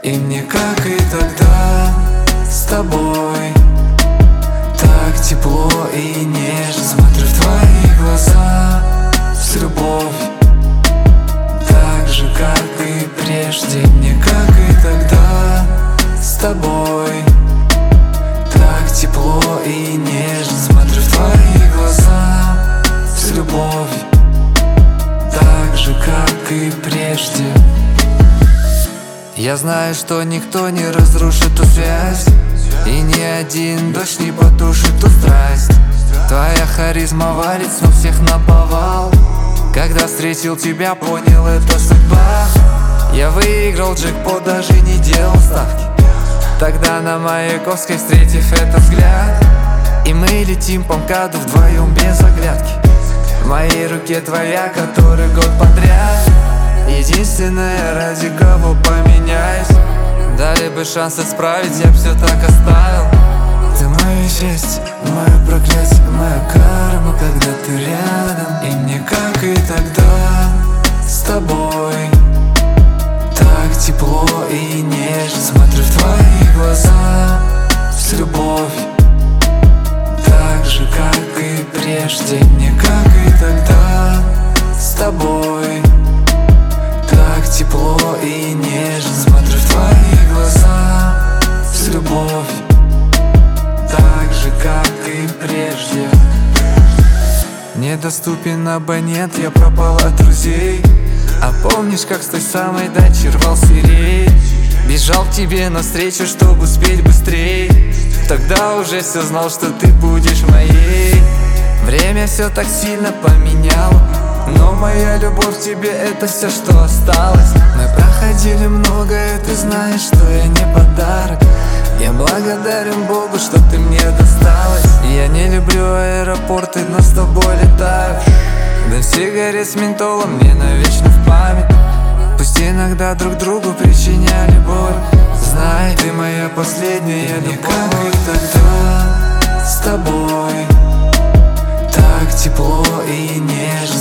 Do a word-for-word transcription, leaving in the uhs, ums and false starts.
И мне, как и тогда, с тобой так тепло и нежно. Смотрю в твои глаза с любовью, так же, как и прежде. Мне, как и тогда, с тобой так тепло и нежно. Смотрю в твои глаза с любовью, так же, как и прежде. Я знаю, что никто не разрушит ту связь, и ни один дождь не потушит ту страсть. Твоя харизма валит с ног всех наповал. Когда встретил тебя, понял, это судьба. Я выиграл джекпот, даже не делал ставки. Тогда на Маяковской, встретив этот взгляд, и мы летим по МКАДу вдвоем без оглядки. В моей руке твоя, который год подряд. Единственное, ради кого поменяюсь. Дали бы шанс исправить, я б все так оставил. Ты мое счастье, мое проклятие, моя карма, когда ты рядом. И мне, как и тогда, с тобой так тепло и нежно. Смотрю в твои глаза с любовью, так же, как и прежде. Мне, как и тогда, с тобой так тепло и нежно. Смотрю в твои глаза с любовью, так же, как и прежде. Недоступен абонент, я пропал от друзей. А помнишь, как с той самой дачи рвал сирень? Бежал к тебе навстречу, чтобы успеть быстрей. Тогда уже все знал, что ты будешь моей. Время все так сильно поменяло, но моя любовь к тебе — это все, что осталось. Мы проходили многое, ты знаешь, что я не подарок. Я благодарен Богу, что ты мне досталась. Я не люблю аэропорты, но с тобой летаю. Дым сигарет с ментолом мне навечно в память. Пусть иногда друг другу причиняли боль, знай, ты моя последняя любовь. Как и тогда, с тобой так тепло и нежно.